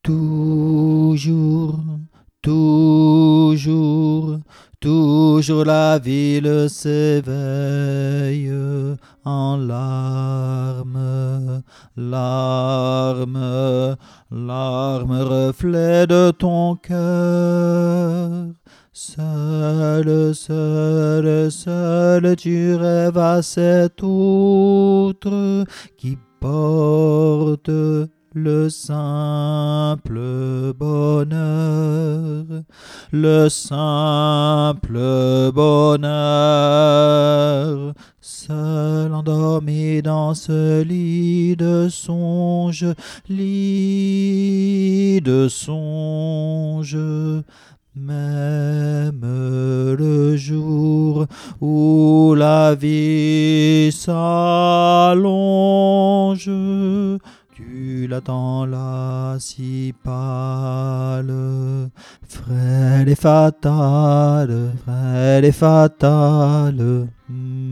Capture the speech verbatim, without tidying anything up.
Toujours, toujours, toujours la ville s'éveille en larmes, larmes, larmes, reflet de ton cœur. Seul, seul, seul, tu rêves à cet autre qui porte le simple bonheur, le simple bonheur, seul endormi dans ce lit de songe, lit de songe. Même le jour où la vie s'allonge, tu l'attends là si pâle, frêle et fatale, frêle et fatale.